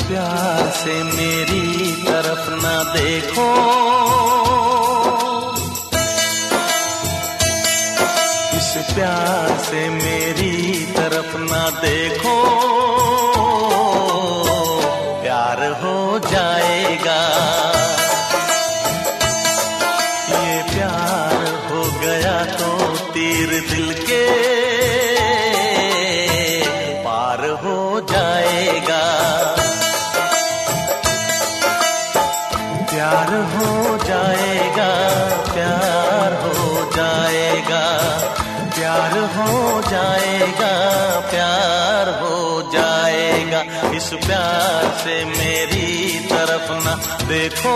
प्यार से मेरी तरफ ना देखो, इस प्यार से मेरी तरफ ना देखो, प्यार हो जाएगा। ये प्यार हो गया तो तीर दिल के पार हो जाएगा। प्यार हो जाएगा, प्यार हो जाएगा, प्यार हो जाएगा, प्यार हो जाएगा। इस प्यार से मेरी तरफ ना देखो,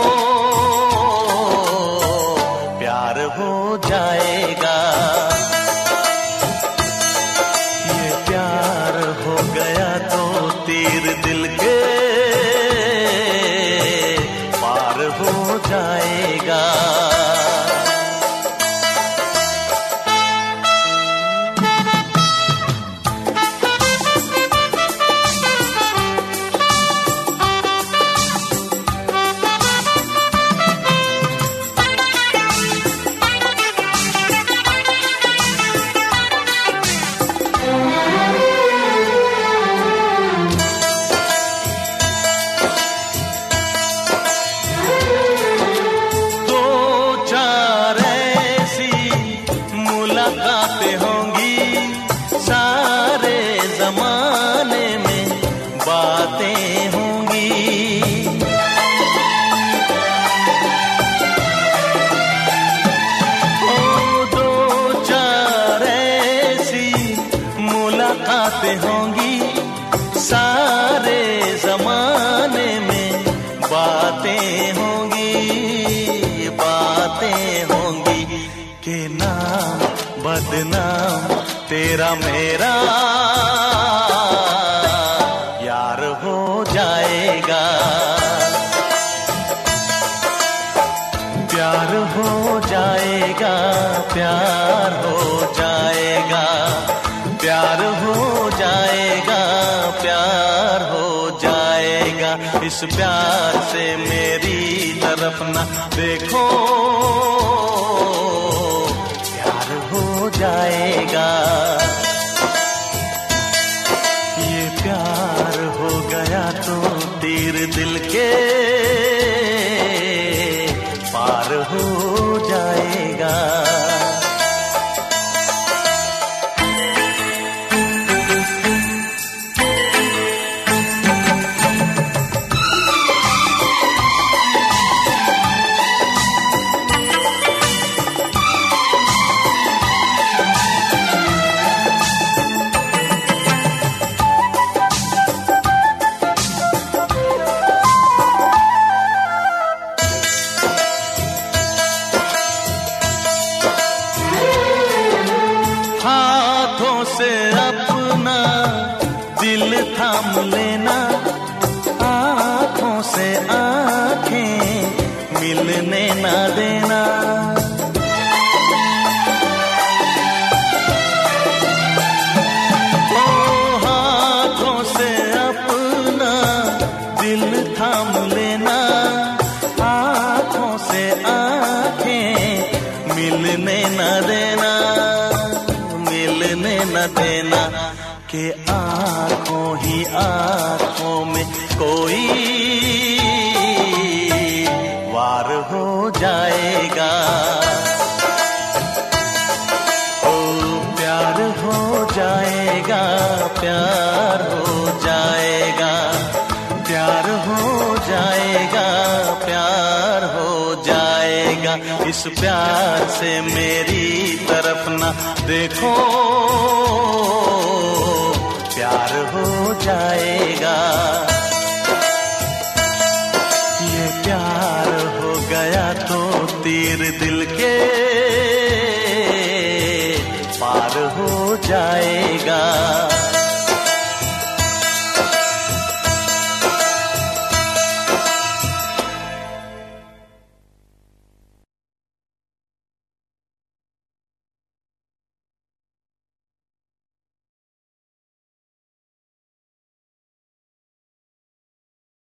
प्यार हो जाएगा। ये प्यार हो गया तो तीर दिल के पार हो जाएगा। मुलाकातें होंगी सारे जमाने में, बातें होंगी। ओ दो चार ऐसी मुलाकातें होंगी सारे जमाने में, बातें होंगी, बातें होंगी। के नाम बदनाम तेरा मेरा यार हो जाएगा। प्यार हो जाएगा, प्यार हो जाएगा, प्यार हो जाएगा, प्यार हो जाएगा। इस प्यार से मेरी तरफ ना देखो, हो जाएगा। ये प्यार हो गया तो तीर दिल के पार हो जाएगा। हाथों से अपना दिल थाम लेना, आँखों से आँखें मिलने ना देना। ओ हाथों से अपना दिल थाम लेना, आँखों से आँखें मिलने ना देना, मिलने न देना। कि आँखों ही आँखों में कोई वार हो जाएगा। ओ प्यार हो जाएगा, प्यार हो जाएगा, प्यार हो जाएगा, प्यार हो जाएगा। इस प्यार से मेरी तरफ ना देखो, प्यार हो जाएगा। ये प्यार हो गया तो तीर दिल के पार हो जाएगा।